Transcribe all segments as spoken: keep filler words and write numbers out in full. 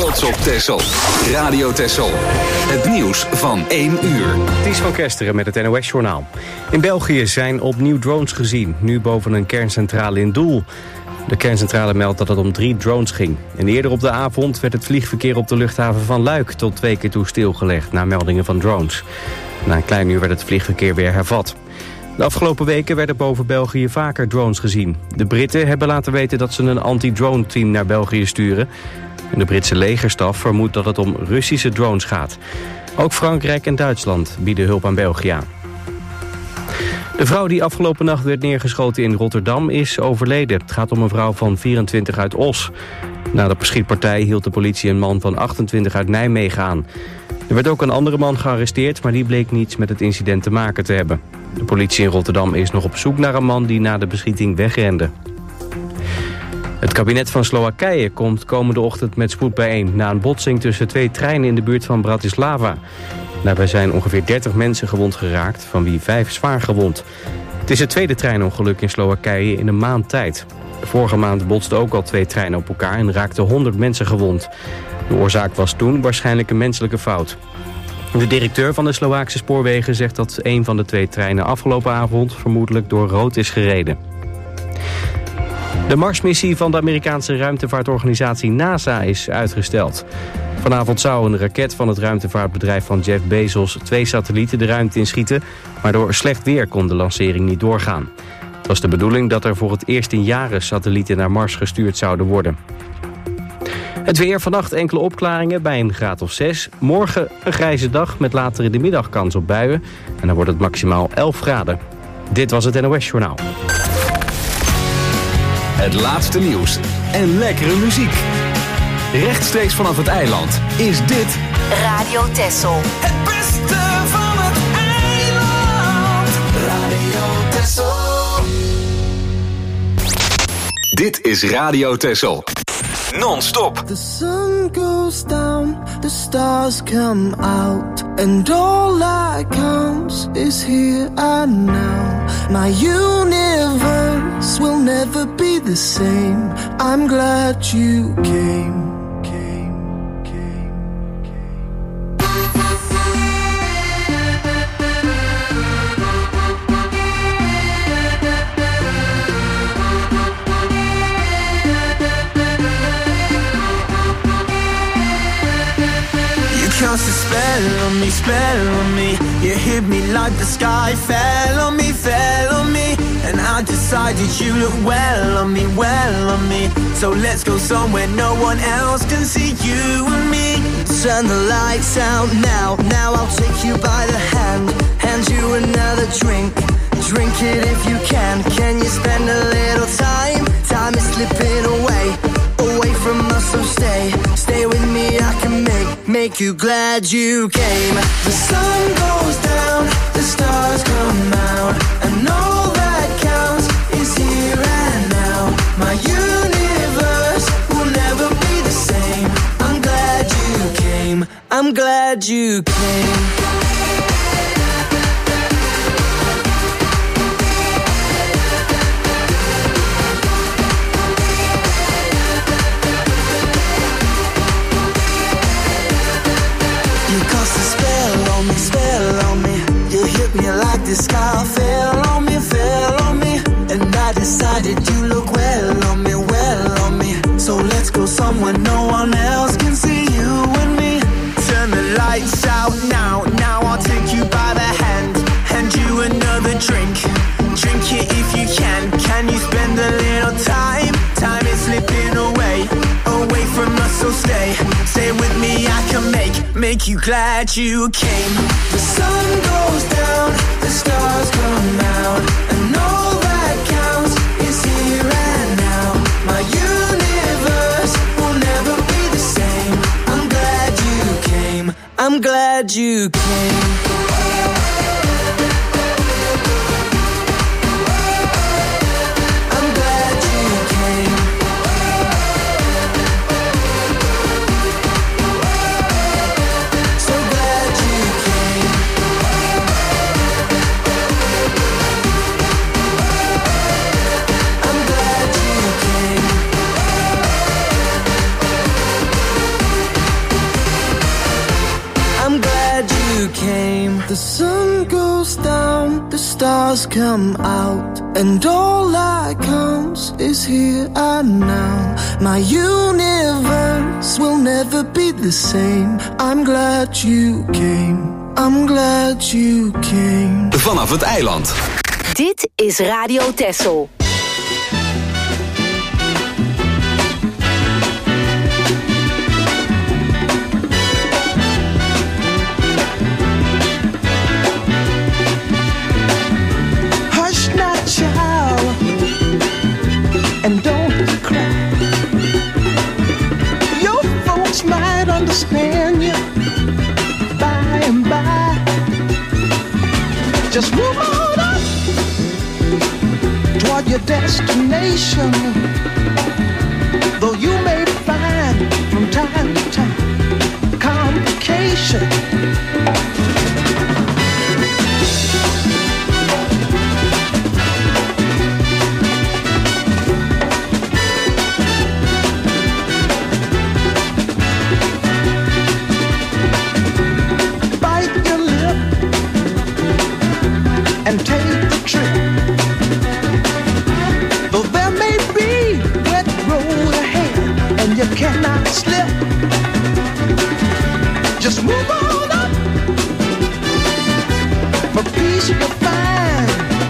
trots op Texel. Radio Texel. Het nieuws van één uur. Ties van Kesteren met het N O S-journaal. In België zijn opnieuw drones gezien, nu boven een kerncentrale in Doel. De kerncentrale meldt dat het om drie drones ging. En eerder op de avond werd het vliegverkeer op de luchthaven van Luik tot twee keer toe stilgelegd na meldingen van drones. Na een klein uur werd het vliegverkeer weer hervat. De afgelopen weken werden boven België vaker drones gezien. De Britten hebben laten weten dat ze een anti-drone team naar België sturen. En de Britse legerstaf vermoedt dat het om Russische drones gaat. Ook Frankrijk en Duitsland bieden hulp aan België aan. De vrouw die afgelopen nacht werd neergeschoten in Rotterdam is overleden. Het gaat om een vrouw van vierentwintig uit Os. Na de schietpartij hield de politie een man van achtentwintig uit Nijmegen aan. Er werd ook een andere man gearresteerd, maar die bleek niets met het incident te maken te hebben. De politie in Rotterdam is nog op zoek naar een man die na de beschieting wegrende. Het kabinet van Slowakije komt komende ochtend met spoed bijeen na een botsing tussen twee treinen in de buurt van Bratislava. Daarbij zijn ongeveer dertig mensen gewond geraakt, van wie vijf zwaar gewond. Het is het tweede treinongeluk in Slowakije in een maand tijd. Vorige maand botsten ook al twee treinen op elkaar en raakten honderd mensen gewond. De oorzaak was toen waarschijnlijk een menselijke fout. De directeur van de Slovaakse spoorwegen zegt dat een van de twee treinen afgelopen avond vermoedelijk door rood is gereden. De Marsmissie van de Amerikaanse ruimtevaartorganisatie NASA is uitgesteld. Vanavond zou een raket van het ruimtevaartbedrijf van Jeff Bezos twee satellieten de ruimte inschieten, maar door slecht weer kon de lancering niet doorgaan. Het was de bedoeling dat er voor het eerst in jaren satellieten naar Mars gestuurd zouden worden. Het weer, vannacht enkele opklaringen bij een graad of zes. Morgen een grijze dag met later in de middag kans op buien. En dan wordt het maximaal elf graden. Dit was het N O S-journaal. Het laatste nieuws en lekkere muziek. Rechtstreeks vanaf het eiland is dit Radio Texel. Het beste van het eiland. Radio Texel. Dit is Radio Texel. Non-stop. The sun goes down, the stars come out, and all that counts is here and now. My universe will never be the same. I'm glad you came. Cast a spell on me, spell on me. You hit me like the sky fell on me, fell on me. And I decided you look well on me, well on me. So let's go somewhere no one else can see you and me. Turn the lights out now, now I'll take you by the hand. Hand you another drink, drink it if you can. Can you spend a little time? Time is slipping away, away from us, so stay, stay with me. I can make, make you glad you came. The sun goes down, the stars come out, and all that counts is here and now. My universe will never be the same. I'm glad you came, I'm glad you came. Spell on me, you hit me like the sky fell on me, fell on me. And I decided you look well on me, well on me. So let's go somewhere no one else can see you and me. Turn the lights out now, now I'll take you by the hand. Hand you another drink, drink it if you can. Can you spend a little time? Time is slipping away, away from us, so stay, stay with me. I can make, make you glad you came. The sun goes down, the stars come out, and all that counts is here and now. My universe will never be the same. I'm glad you came, I'm glad you came. The sun goes down, the stars come out, and all that counts is here and now. My universe will never be the same. I'm glad you came, I'm glad you came. Vanaf het eiland. Dit is Radio Texel. And don't cry. Your folks might understand you by and by. Just move on up toward your destination. Though you may find from time to time complication. And take the trip. Though there may be wet road ahead and you cannot slip, just move on up. For peace you'll find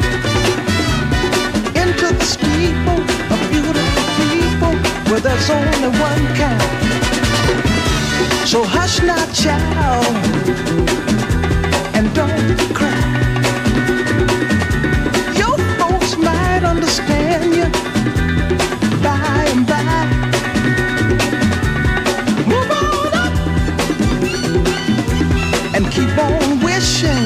into the steeple of beautiful people where there's only one kind. So hush now, child, and don't cry. Understand you by and by. Move on up and keep on wishing.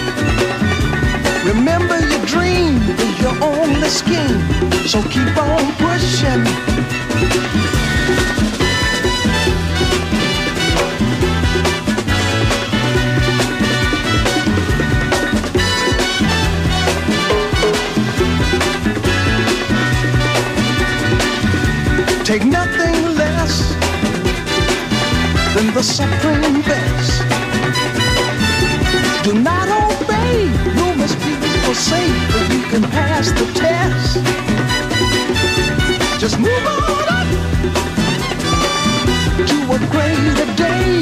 Remember your dream is your only scheme, so keep on pushing. Take nothing less than the supreme best. Do not obey, you must be forsake, but you can pass the test. Just move on up to a greater day.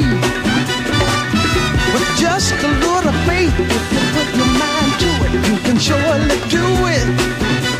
With just a little faith, if you put your mind to it, you can surely do it.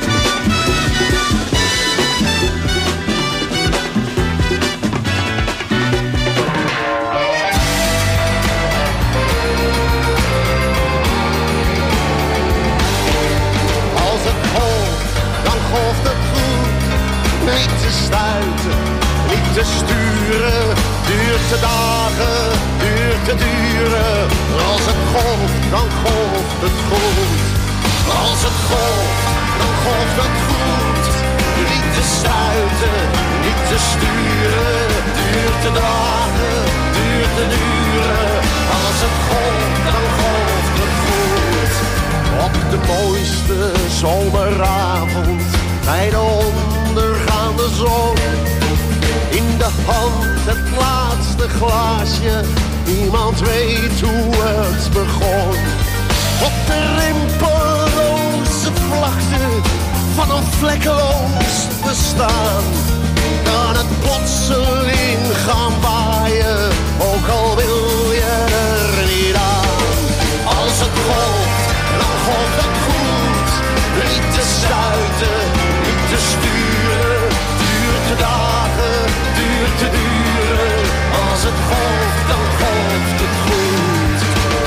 Niet te stuiten, niet te sturen, duurt te dagen, duurt te duren. Als het golft, dan golft het goed. Als het golft, dan golft het goed. Niet te stuiten, niet te sturen, duurt te dagen, duurt te duren. Als het golft, dan golft het goed. Op de mooiste zomeravond, bij de ondergaande zon, in de hand het laatste glaasje, niemand weet hoe het begon. Op de rimpelroze vlakte van een vlekkeloos bestaan, kan het plotseling gaan waaien, ook al wil je er niet aan. Als het golft, dan golft het goed, niet te stuiten, niet te sturen, duurt te dagen, duurt te duren. Als het golft, dan golft het goed.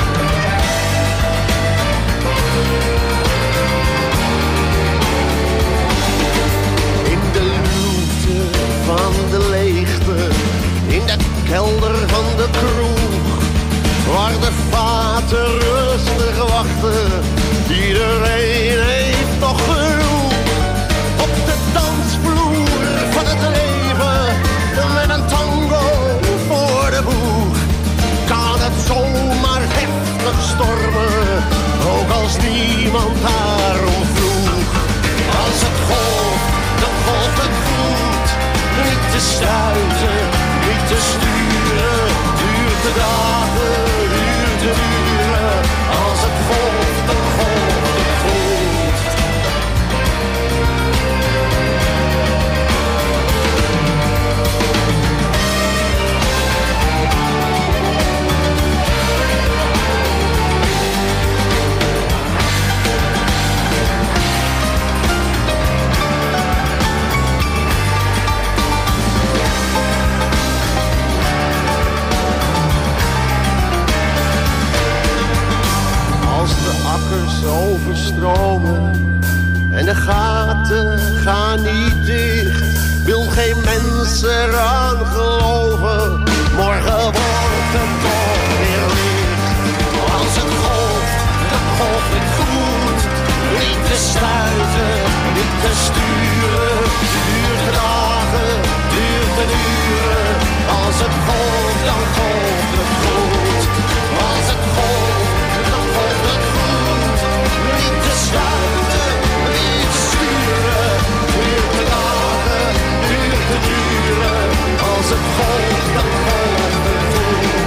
In de luwte van de leegte, in de kelder van de kroeg, waar de vaten rustig wachten, iedereen heeft nog genoeg. Op de dansvloer van het leven, met een tango voor de boeg, kan het zomaar heftig stormen, ook als niemand daarom vroeg. Als het golft, dan golft het goed, niet te stuiten, niet te sturen, duurt de dagen, duurt te duren. ga niet dicht. Wil geen mens eraan geloven. Morgen wordt het toch weer licht. Als het golft, dan golft het goed. Niet te stuiten, niet te sturen. Duurt te dagen, duurt te duren. Als het golft, dan golft het goed. Als het golft, dan golft het goed. Niet te stuiten, niet te sturen. Duurt te dagen, duurt te duren. Als het golft, dan golft het goed.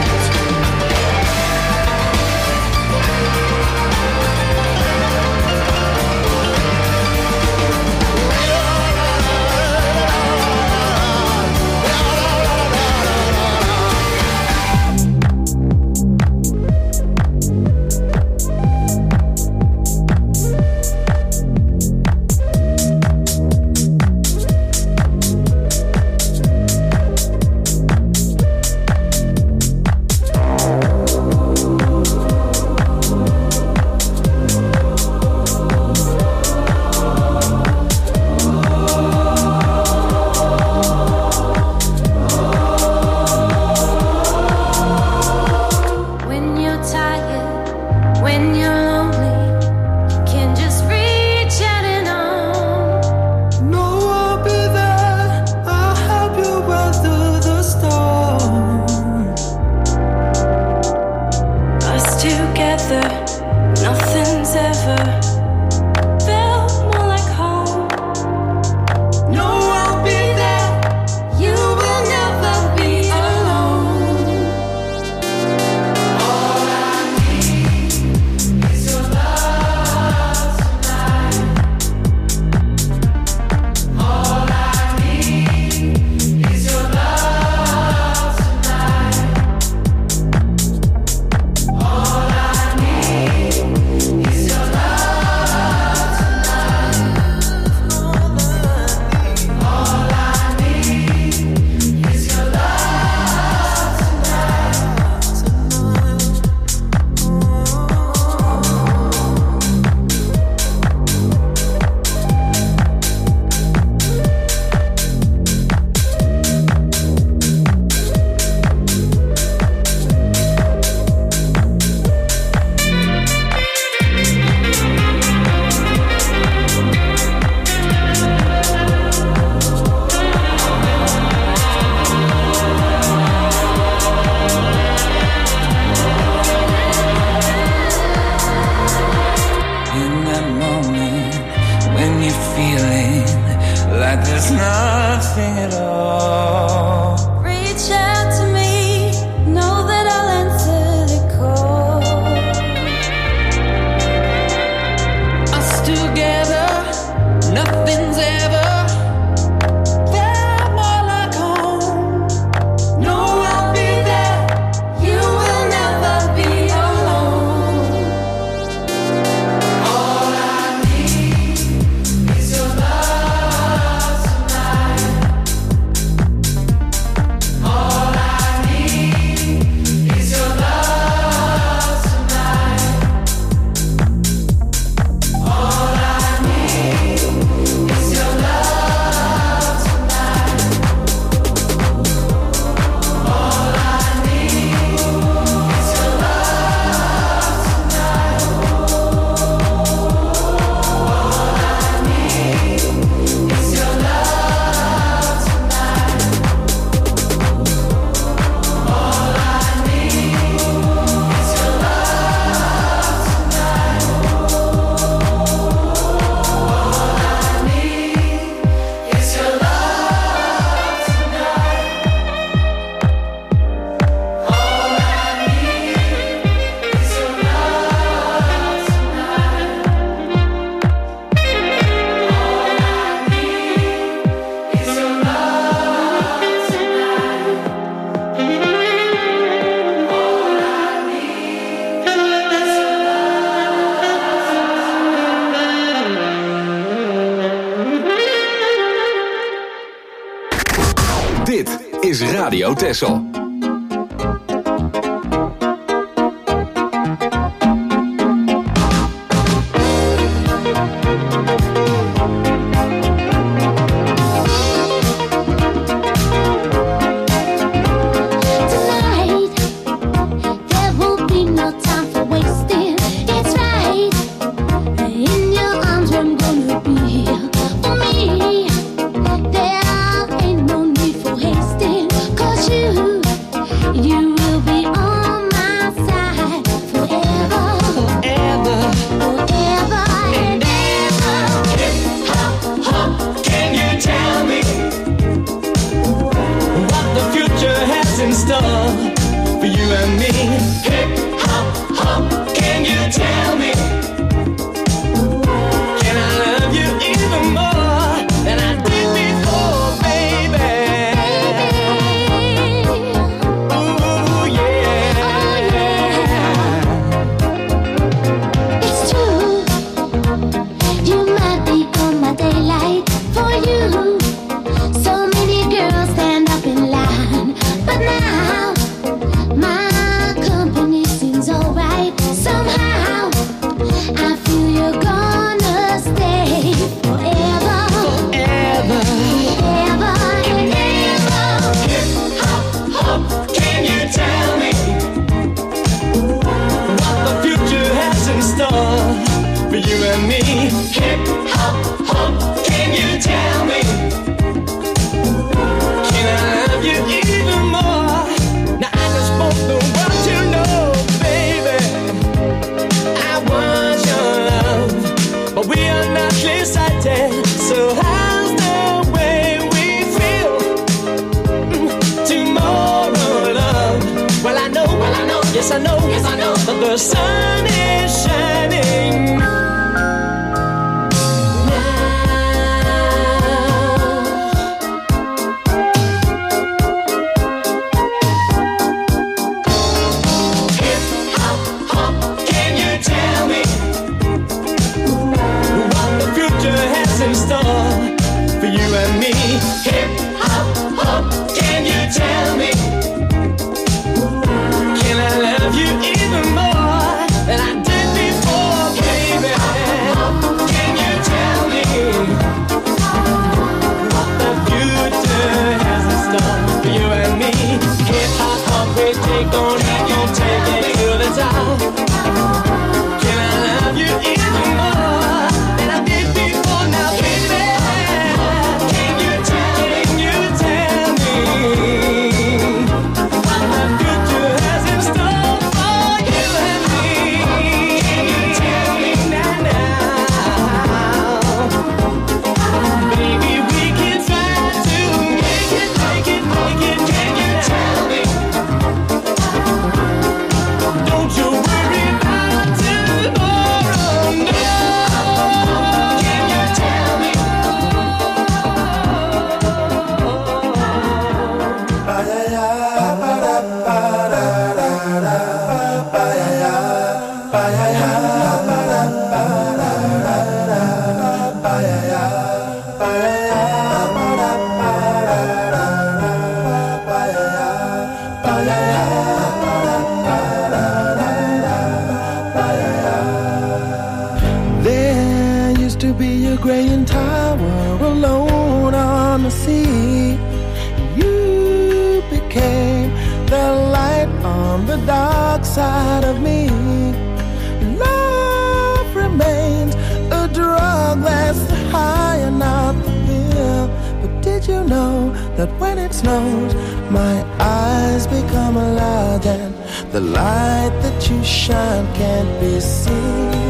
is Radio Texel. You will be on my side forever, forever, forever and ever. Hip hop, hop, can you tell me what the future has in store for you and me? Hip hop, hop, can you tell me? Can I love you even more than I did before, baby? Ooh, yeah. It's true, you might be on my daylight. For you, so many girls stand up in line, but now my company seems alright. Somehow I feel you're gonna stay forever, forever, forever and ever. Hip hop, hop, can you tell me what the future has in store for you and me? Hip hop, hop, can you tell me? Can I love you even more? Now I just want the world to know, baby, I want your love, but we are not clear-sighted. So how's the way we feel mm, tomorrow, love? Well I know, well I know, yes I know, yes I know that the sun is shining now. Hip hop, hop, can you tell me what the future has in store for you and me? Hip hop, hop, can you tell me? Can I love you even more than I did before, baby? Can you tell me what the future has in store for you and me? Hip hop, hop, we take on it, you take it to the top. Can I love you even more than I did before now, baby? Can you tell, can you tell me what the future has in store for you and me? Can you tell me now, now? Baby, we can try to make it, make it, make it. Can you tell me? Don't you worry about tomorrow, no. Can you tell me? There used to be a graying tower alone on the sea. You became the light on the dark side of me. Love remains a drug that's high and not the pill. But did you know that when it snows, my eyes become large and the light that you shine can't be seen?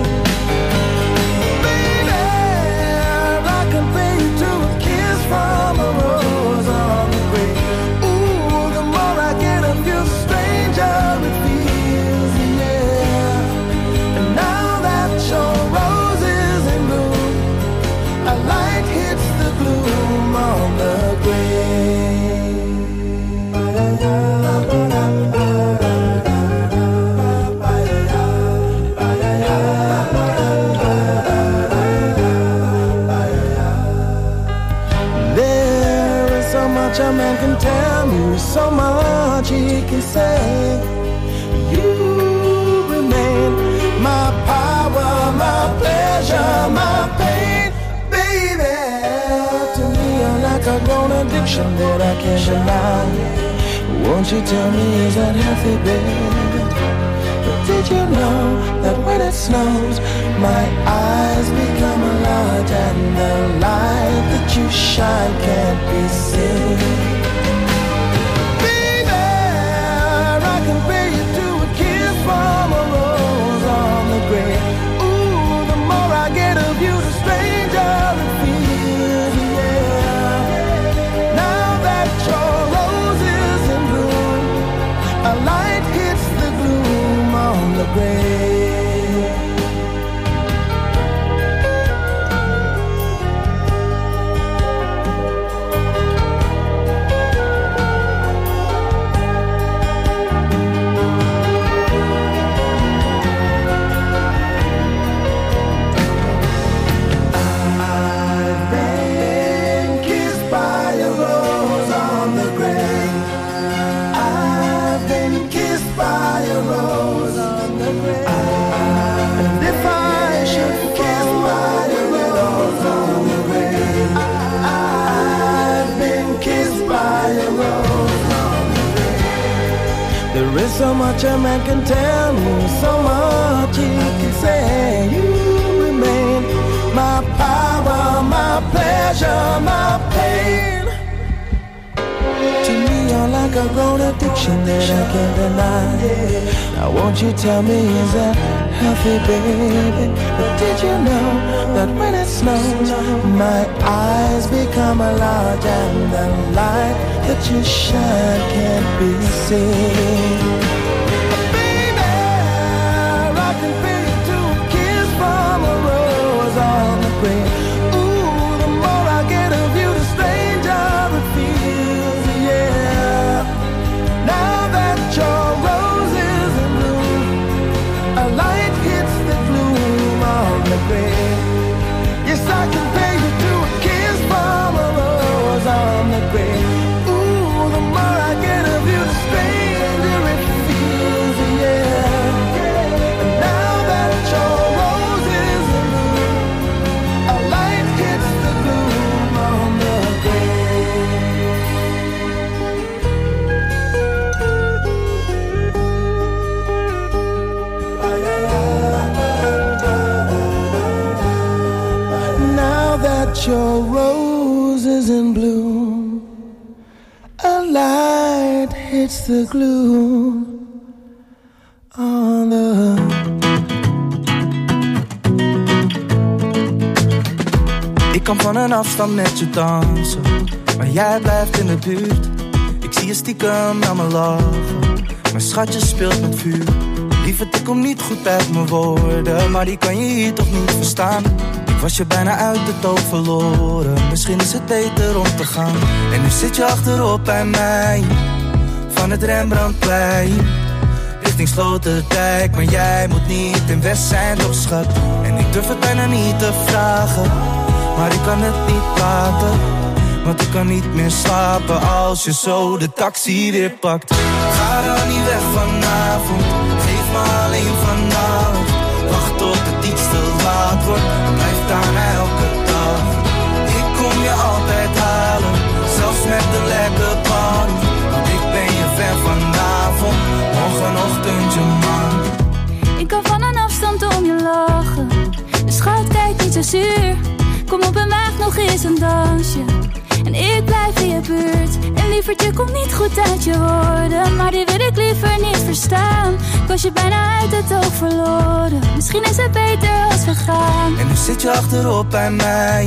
From a rose on the grave. Ooh, the more I get of you, stranger it feels, yeah. And now that your rose is in bloom, a light hits the gloom on the a man can tell me so much he can say. You remain my power, my pleasure, my pain, baby. To me you're like a grown addiction that I can't deny. Won't you tell me is that healthy, baby? But did you know that when it snows, my eyes become large and the light that you shine can't be seen? Baby, There is so much a man can tell me, so much he can say. You remain my power, my pleasure, my pain. To me, you're like a grown addiction that I can't deny. Now won't you tell me, is that healthy, baby? But did you know that when it snows, my eyes become a large and the light that you shine can't be seen? Baby, I can feel you to a kiss from a rose on the grave. Ooh, the more I get of you, the stranger it feels, yeah. Now that your rose is in bloom, a light hits the gloom on the grave. Yes, I can pay you to a kiss from a rose on the grave. Ooh, the more I get of you, the stranger it feels, yeah. And now that your rose is in bloom, a light hits the gloom on the grave. Now that your rose is in bloom, a light hits the gloom on the. Ik kan van een afstand met je dansen, maar jij blijft in de buurt. Ik zie je stiekem naar me lachen, mijn schatje speelt met vuur. Lieverd, ik kom niet goed uit mijn woorden, maar die kan je hier toch niet verstaan. Ik was je bijna uit het oog verloren, misschien is het beter om te gaan. En nu zit je achterop bij mij, van het Rembrandtplein, richting Sloterdijk. Maar jij moet niet in West zijn, toch schat? En ik durf het bijna niet te vragen, maar ik kan het niet laten, want ik kan niet meer slapen als je zo de taxi weer pakt. Ga dan niet weg vanavond, geef me alleen vannacht. Wacht tot het iets te laat wordt, blijf daar elke dag. Ik kom je altijd halen, zelfs met de lekke band. Want ik ben je fan vanavond, morgenochtend je man. Ik kan van een afstand om je lachen, dus schat, kijk niet zo zuur. Kom op en maak nog eens een dansje, en ik blijf in je buurt. En lieverd, je komt niet goed uit je woorden, maar die wil ik liever niet verstaan. Ik was je bijna uit het oog verloren, misschien is het beter als we gaan. En nu zit je achterop bij mij,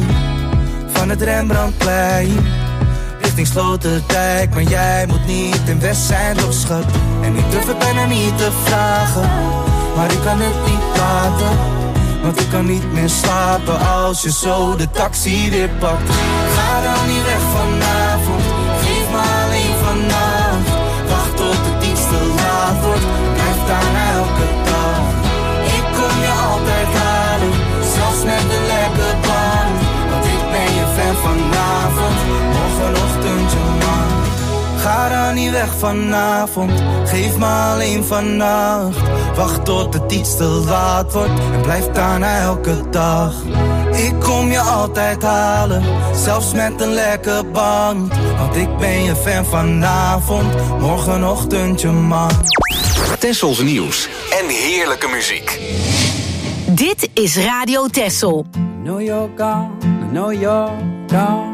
van het Rembrandtplein, richting Sloterdijk. Maar jij moet niet in West zijn, toch schat? En ik durf het bijna niet te vragen, maar ik kan het niet laten, want ik kan niet meer slapen als je zo de taxi weer pakt. Ga dan niet weg vanavond, geef me alleen vannacht. Wacht tot het iets te laat wordt, blijf daar elke dag. Ik kom je altijd halen, zelfs met de lekke band. Want ik ben je fan vanavond, morgenochtend je man. Ga dan niet weg vanavond, geef me alleen vannacht. Wacht tot het iets te laat wordt en blijf daarna elke dag. Ik kom je altijd halen, zelfs met een lekke band. Want ik ben je fan vanavond, morgenochtend je man. Tessels nieuws en heerlijke muziek. Dit is Radio Tessel. I know you're gone, I know you're gone,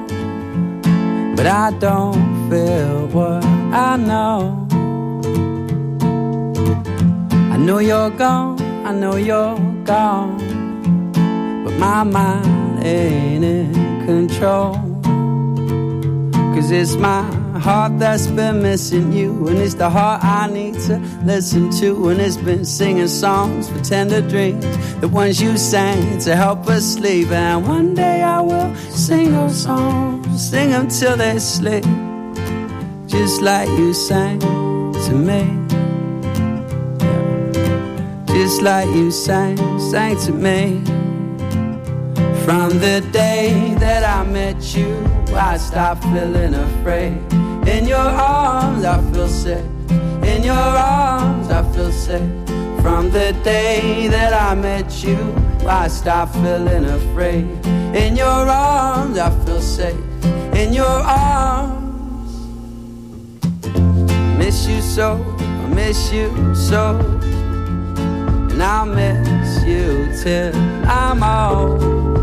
but I don't feel what I know. I know you're gone, I know you're gone, but my mind ain't in control. Cause it's my heart that's been missing you, and it's the heart I need to listen to. And it's been singing songs for tender dreams, the ones you sang to help us sleep. And one day I will sing those songs, sing them till they sleep, just like you sang to me. Just like you sang, sang to me. From the day that I met you, I stopped feeling afraid. In your arms I feel safe, in your arms I feel safe. From the day that I met you, I stopped feeling afraid. In your arms I feel safe, in your arms. Miss you so, I miss you so. And I'll miss you till I'm old.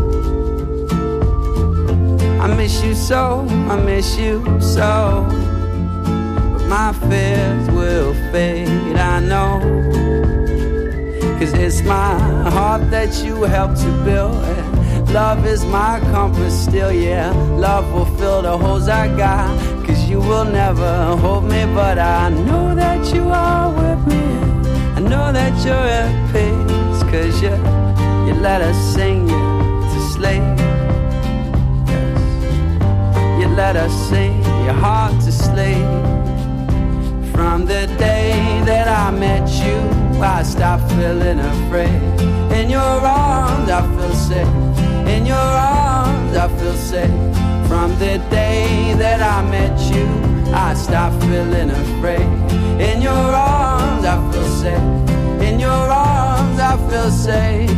I miss you so, I miss you so. But my fears will fade, I know. Cause it's my heart that you helped to build. Love is my compass still, yeah. Love will fill the holes I got. Cause you will never hold me, but I know that you are with me. I know that you're at peace. Cause you, you let us sing you to sleep. Yes. You let us sing your heart to sleep. From the day that I met you, I stopped feeling afraid. In your arms I feel safe. In your arms I feel safe. From the day that I met you, I stopped feeling afraid. In your arms I feel safe. In your arms I feel safe.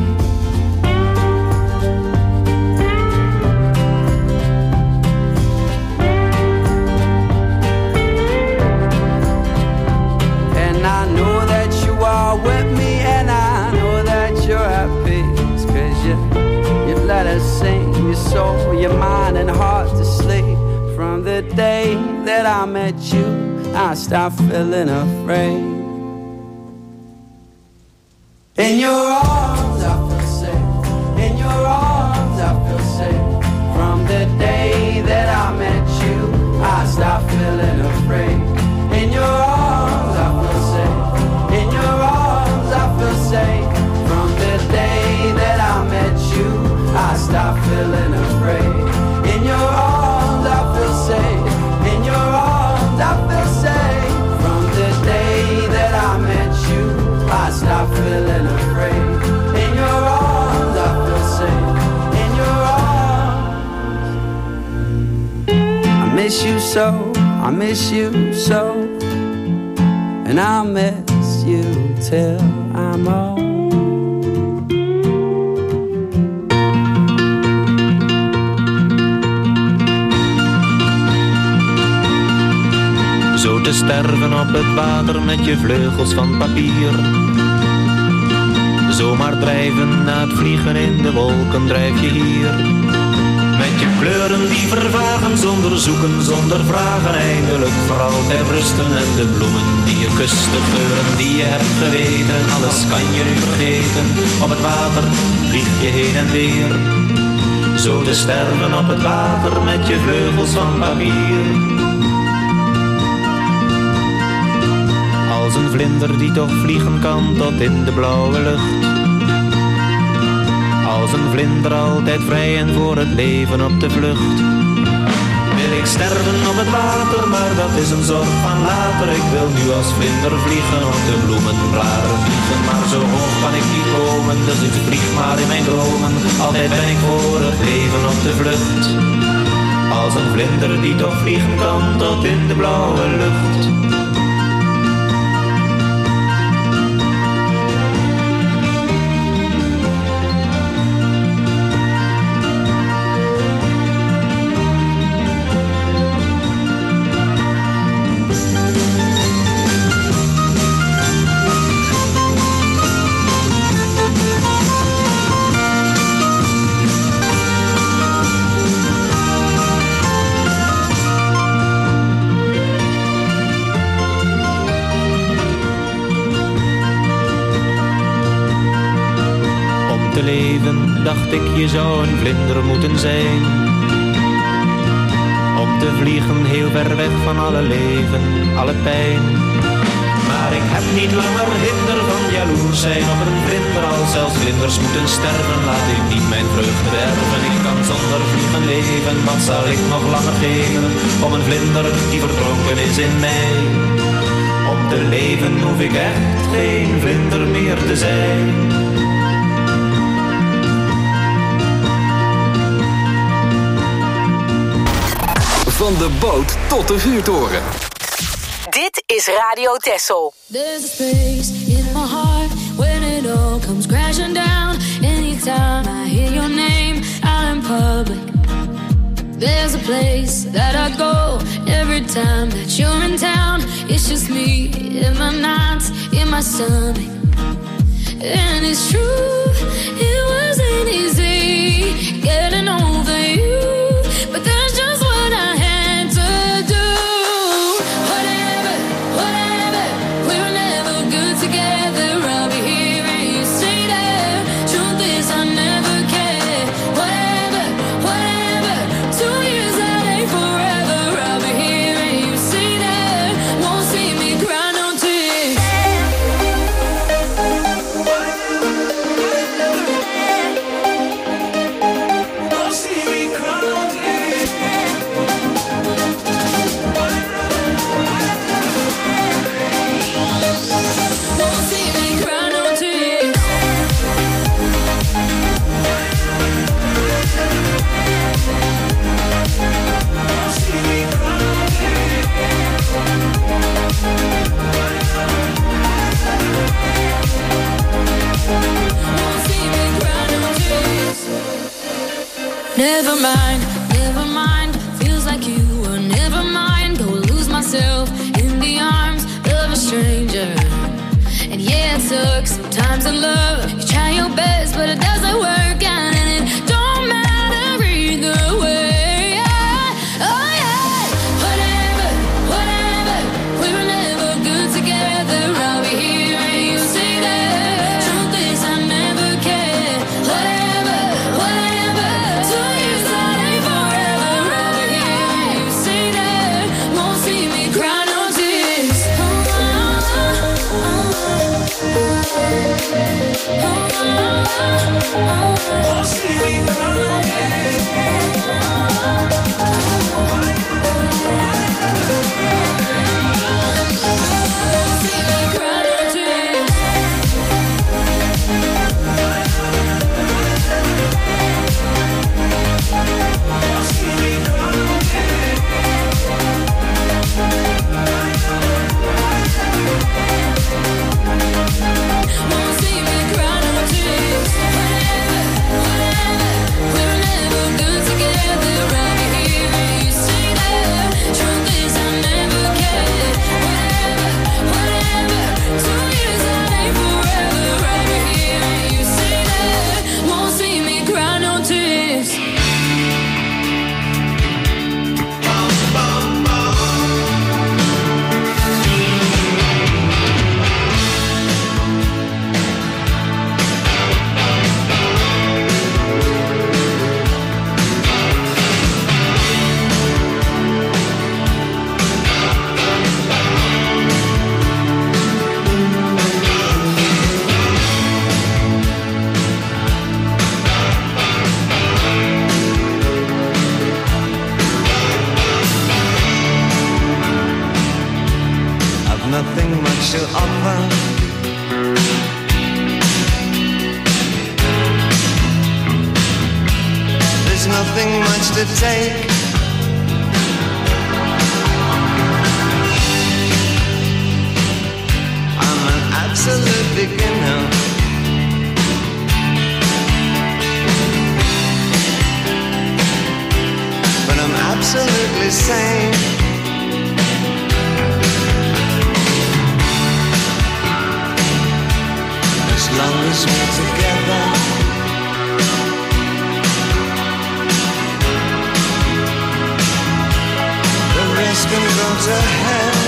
And I know that you are with me, and I know that you're at peace. Cause you, you let us sing your soul, your mind and heart to sleep. From the day that I met you, I stopped feeling afraid. In your arms I feel safe. In your arms I feel safe. From the day that I met you, I stopped feeling afraid. In your arms I feel safe. In your arms I feel safe. From the day that I met you, I stopped feeling afraid. In your arms I feel safe. In your arms I feel safe. From the day that I met you, I stopped feeling afraid. In your arms I feel safe. In your arms I miss you so, I miss you so. And I'll miss you till I'm old. Zo te sterven op het water met je vleugels van papier. Zomaar drijven na het vliegen in de wolken drijf je hier. Met je kleuren die vervagen zonder zoeken, zonder vragen. Eindelijk voor altijd rusten en de bloemen die je kust, de geuren die je hebt geweten. Alles kan je nu vergeten, op het water vlieg je heen en weer. Zo te sterven op het water met je vleugels van papier. Als een vlinder die toch vliegen kan tot in de blauwe lucht. Als een vlinder altijd vrij en voor het leven op de vlucht. Wil ik sterven op het water, maar dat is een zorg van later. Ik wil nu als vlinder vliegen op de bloemenbladeren vliegen. Maar zo hoog kan ik niet komen, dus ik vlieg maar in mijn dromen. Altijd ben ik voor het leven op de vlucht. Als een vlinder die toch vliegen kan tot in de blauwe lucht. Dacht ik, je zou een vlinder moeten zijn. Om te vliegen heel ver weg van alle leven, alle pijn. Maar ik heb niet langer hinder van jaloers zijn op een vlinder. Als zelfs vlinders moeten sterven, laat ik niet mijn vreugde derven. Ik kan zonder vliegen leven, wat zal ik nog langer geven? Om een vlinder die verdronken is in mij. Om te leven hoef ik echt geen vlinder meer te zijn. Van de boot tot de vuurtoren. Dit is Radio Texel. There's a space in my heart when it all comes crashing down. Anytime I hear your name out in public. There's a place that I go every time that you're in town. It's just me in my night. my stomach. And it's true, it wasn't easy getting over you, but that's just what I had to do. Whatever, whatever, we were never good together. I'll be here and you say that. Truth is I never cared. Whatever, whatever, two years that ain't forever. I'll be here and you say that. Won't see me cry no tears. Won't see me cry no tears. Won't see me cry no tears. Never mind, never mind. Feels like you were never mind. Go lose myself in the arms of a stranger. And yeah, it sucks sometimes in love. You try your best, but it doesn't work out, and it don't matter either way. Yeah. Oh yeah, whatever, whatever. We were never good together. I'll be here and you say that. Truth is I never cared. Whatever, whatever. Two years that ain't forever. I'll be here and you say that. Won't see me cry no tears. Oh, oh, oh, oh, oh, oh. Won't see me cry no nothing much to offer. There's nothing much to take. I'm an absolute beginner. But I'm absolutely sane. As long as we're together, the rest can go to hell.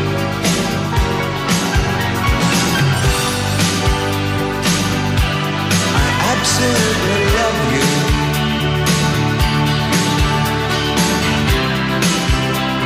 I absolutely love you.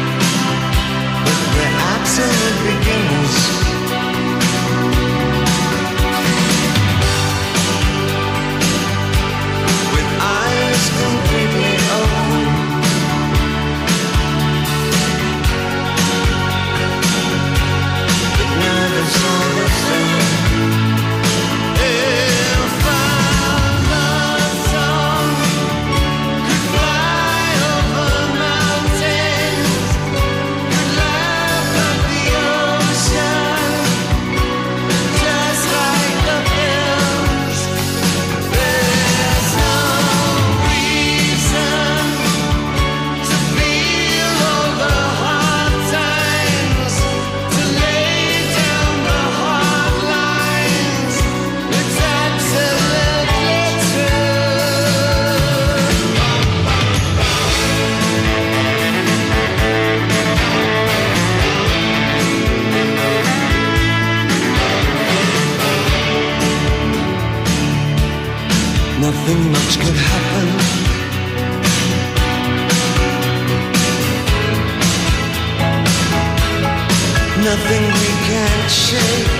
can't shake.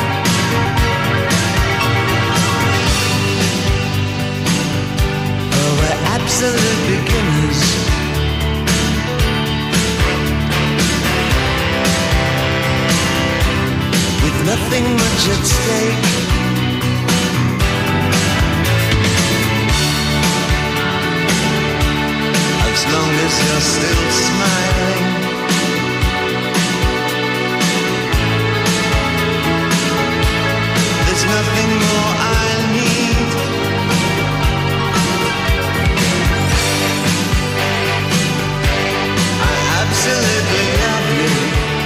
Oh, we're absolute beginners. With nothing much at stake. As long as you're still smiling. There's nothing more I need. I absolutely love you.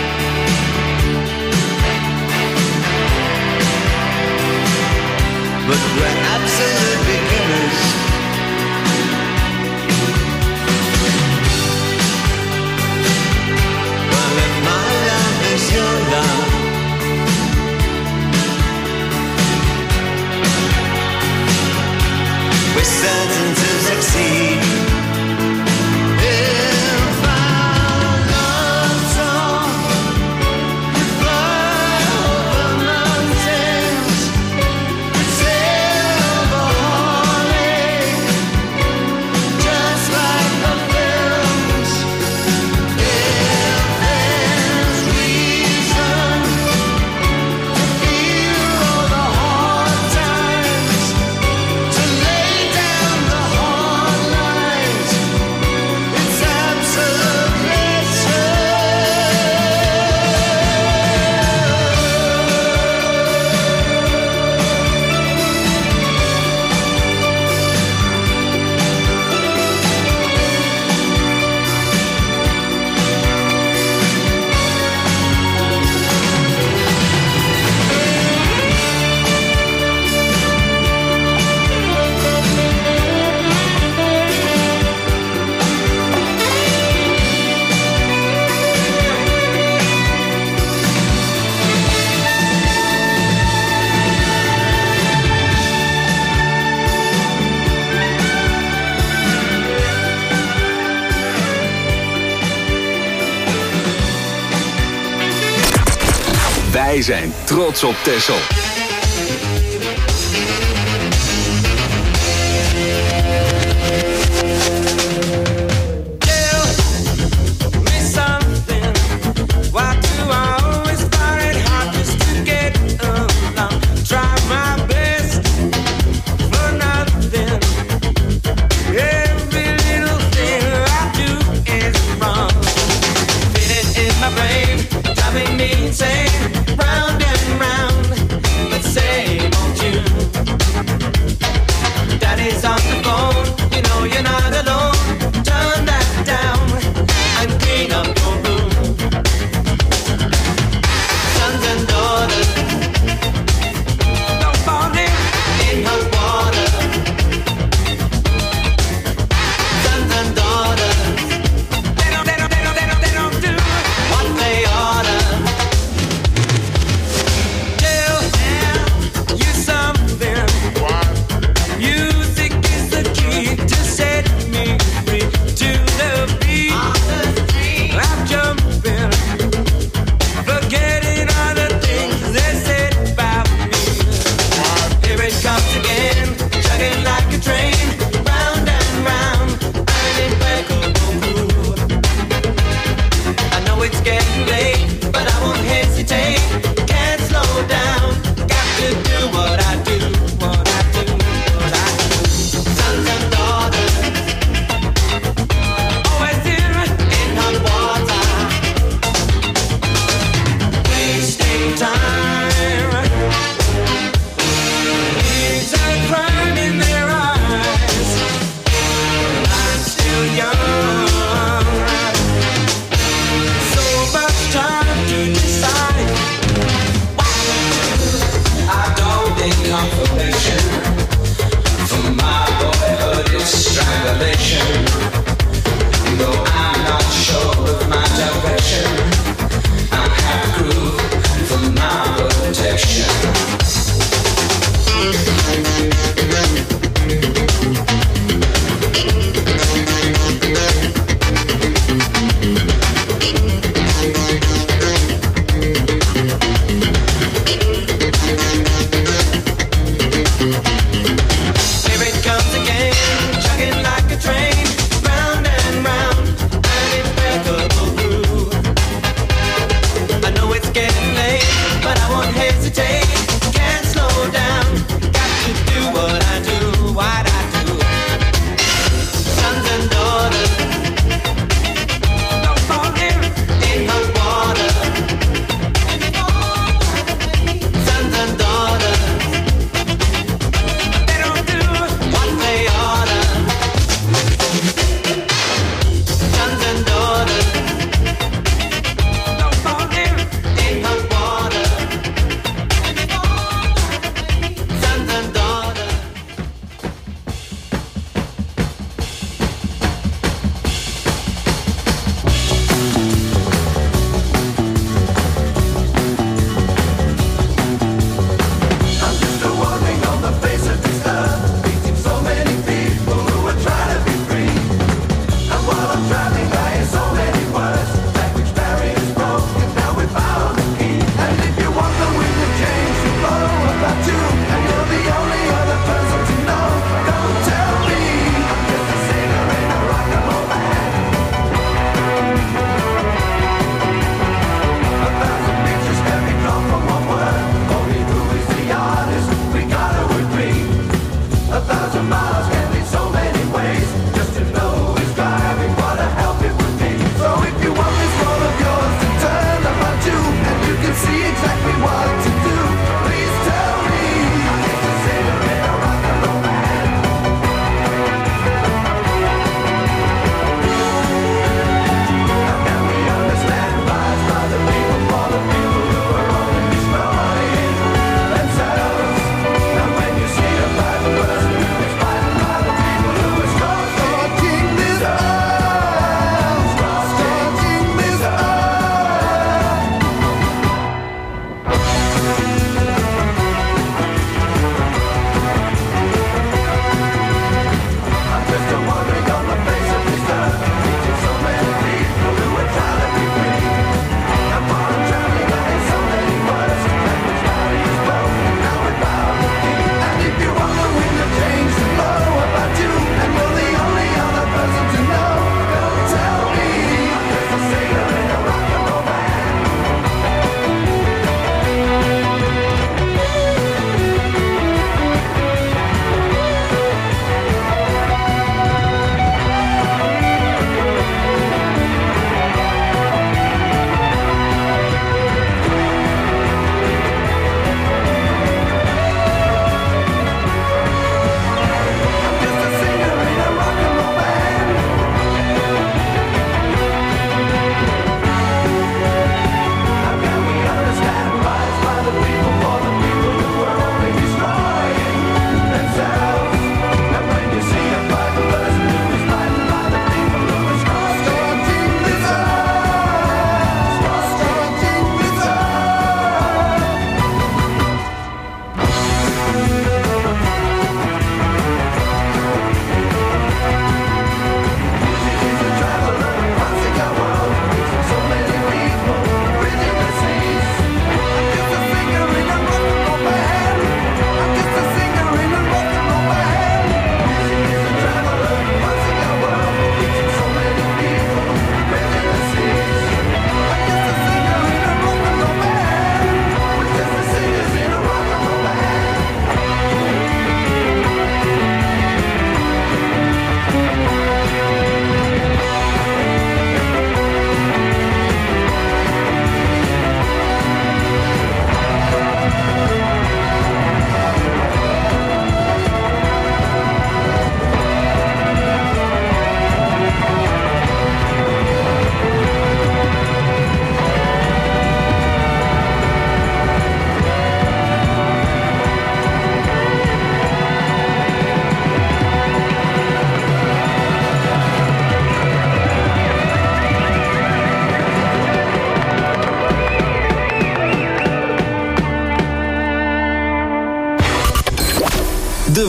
But we're absolute beginners. Well, if my love is your love, we're certain to succeed. If our love song could fly over mountains, could sail over Hawley, just like the films. If there's reason to feel all the hard times, to lay down the hard lines, it's absolutely true. Wij zijn trots op Texel. Driving me insane, round and round. Let's say, won't you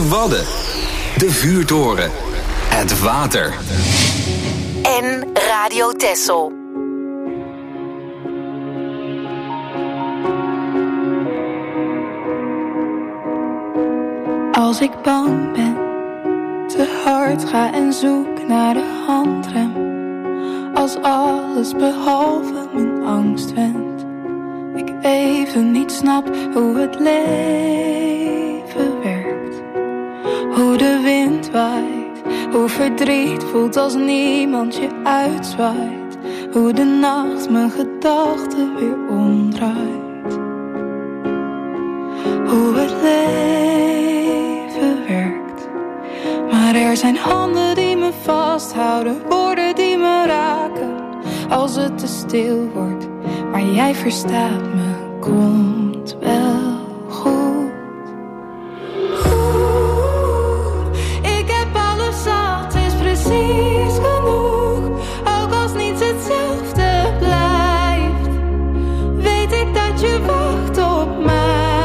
Wadden, de vuurtoren, het water. En Radio Texel. Als ik bang ben, te hard ga en zoek naar de handrem. Als alles behalve mijn angst wendt. Ik even niet snap hoe het leven werkt. Hoe de wind waait, hoe verdriet voelt als niemand je uitzwaait. Hoe de nacht mijn gedachten weer omdraait. Hoe het leven werkt. Maar er zijn handen die me vasthouden, woorden die me raken. Als het te stil wordt, maar jij verstaat me, komt wel goed. Oeh, ik heb alles zat, is precies genoeg. Ook als niets hetzelfde blijft, weet ik dat je wacht op mij.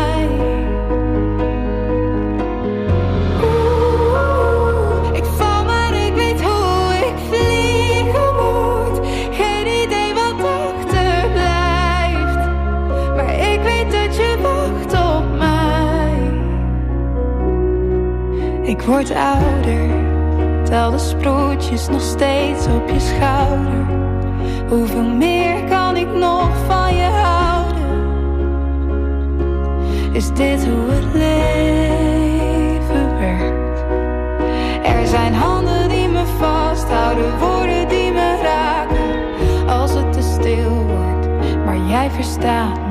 Ik word ouder, tel de sproetjes nog steeds op je schouder. Hoeveel meer kan ik nog van je houden? Is dit hoe het leven werkt? Er zijn handen die me vasthouden, woorden die me raken. Als het te stil wordt, maar jij verstaat